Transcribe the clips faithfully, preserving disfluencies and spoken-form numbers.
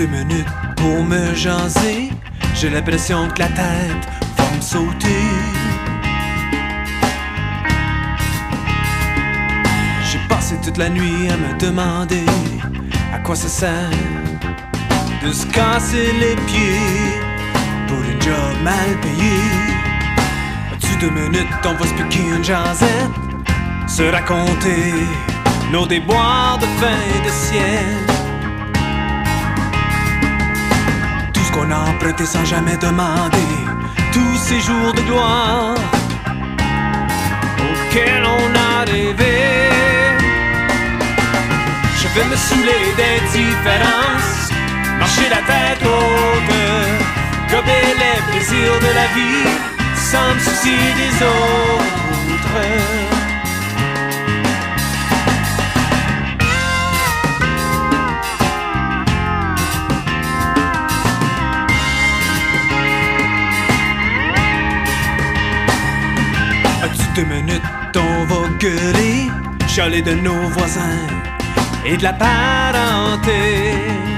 deux minutes pour me jaser. J'ai l'impression que la tête va me sauter. J'ai passé toute la nuit à me demander à quoi ça sert de se casser les pieds pour une job mal payée. As-tu deux minutes, on va se piquer une jasette, se raconter nos déboires de fin de siècle. Tout ce qu'on a emprunté sans jamais demander, tous ces jours de gloire auxquels on a rêvé. Je vais me saouler d'indifférence, marcher la tête haute, gober les plaisirs de la vie sans me soucier des autres. As-tu deux minutes, on va gueuler, chialer de nos voisins et de la parenté.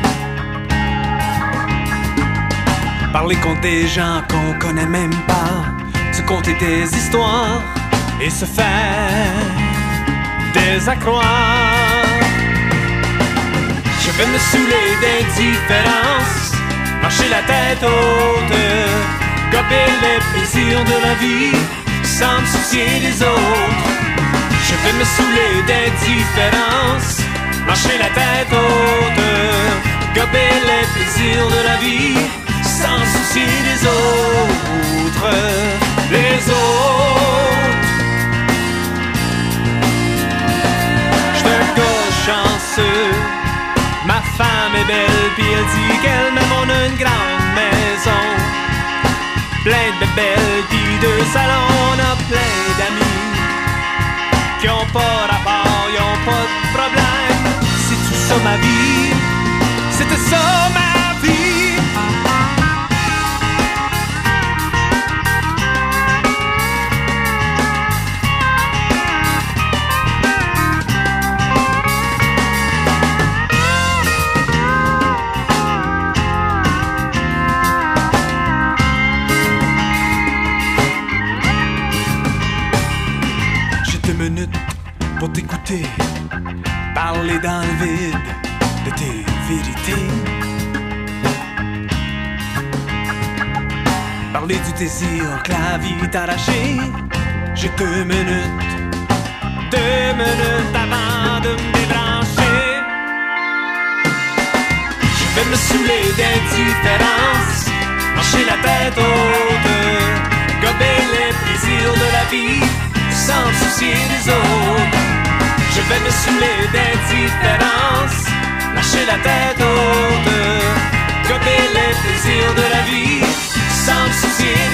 Parler contre des gens qu'on connaît même pas, se conter des histoires et se faire des accroires. Je vais me saouler d'indifférence, marcher la tête haute, gober les plaisirs de la vie sans me soucier des autres. Je vais me saouler d'indifférence, marcher la tête haute, gober les plaisirs de la vie sans soucier des autres. Les autres. J'suis un gars chanceux, ma femme est belle, pis elle dit qu'elle m'aime. On a une grande maison, plein de bébelles, pis deux salons. On a plein d'amis qui ont pas rapport, ils ont pas de problème. C'est tout ça ma vie, c'était ça ma vie. Pour t'écouter, parler dans le vide de tes vérités, parler du désir que la vie t'a arraché. J'ai deux minutes, deux minutes avant de me débrancher. Je vais me saouler d'indifférence, marcher la tête haute, gober les plaisirs de la vie sans me soucier des autres. Je vais me saouler d'indifférence, lâcher la tête haute, gober les plaisirs de la vie sans me soucier